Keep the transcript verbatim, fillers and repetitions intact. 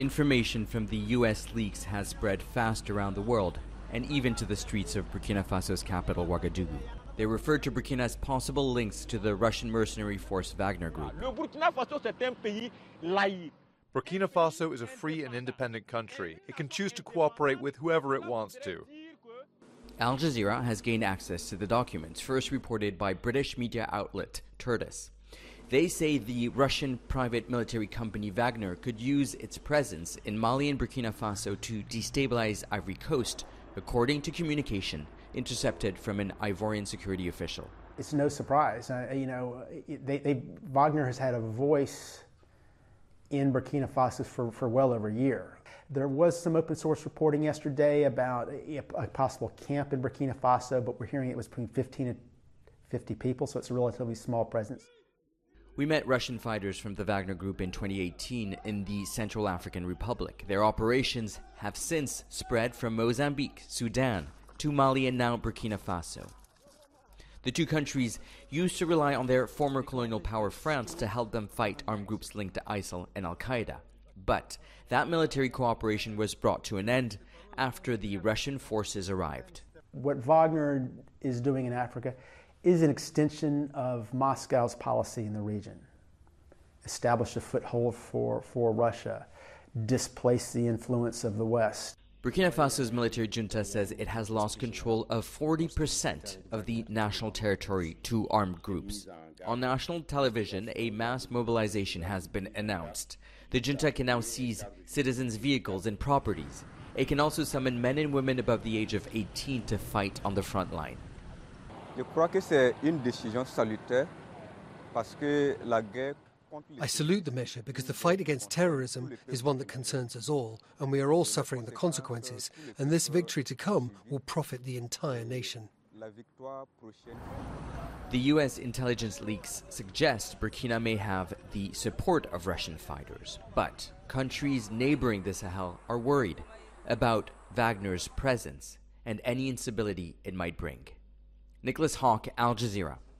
Information from the U S leaks has spread fast around the world, and even to the streets of Burkina Faso's capital, Ouagadougou. They referred to Burkina's possible links to the Russian mercenary force Wagner Group. Burkina Faso is a free and independent country. It can choose to cooperate with whoever it wants to. Al Jazeera has gained access to the documents, first reported by British media outlet Tertis. They say the Russian private military company Wagner could use its presence in Mali and Burkina Faso to destabilize Ivory Coast, according to communication intercepted from an Ivorian security official. It's no surprise. Uh, you know, they, they, Wagner has had a voice in Burkina Faso for, for well over a year. There was some open source reporting yesterday about a, a possible camp in Burkina Faso, but we're hearing it was between fifteen and fifty people, so it's a relatively small presence. We met Russian fighters from the Wagner Group in twenty eighteen in the Central African Republic. Their operations have since spread from Mozambique, Sudan, to Mali and now Burkina Faso. The two countries used to rely on their former colonial power France to help them fight armed groups linked to ISIL and Al-Qaeda. But that military cooperation was brought to an end after the Russian forces arrived. What Wagner is doing in Africa is an extension of Moscow's policy in the region. Establish a foothold for, for Russia, displace the influence of the West. Burkina Faso's military junta says it has lost control of forty percent of the national territory to armed groups. On national television, a mass mobilization has been announced. The junta can now seize citizens' vehicles and properties. It can also summon men and women above the age of eighteen to fight on the front line. I salute the measure because the fight against terrorism is one that concerns us all, and we are all suffering the consequences, and this victory to come will profit the entire nation. The U S intelligence leaks suggest Burkina may have the support of Russian fighters, but countries neighboring the Sahel are worried about Wagner's presence and any instability it might bring. Nicholas Hawk, Al Jazeera.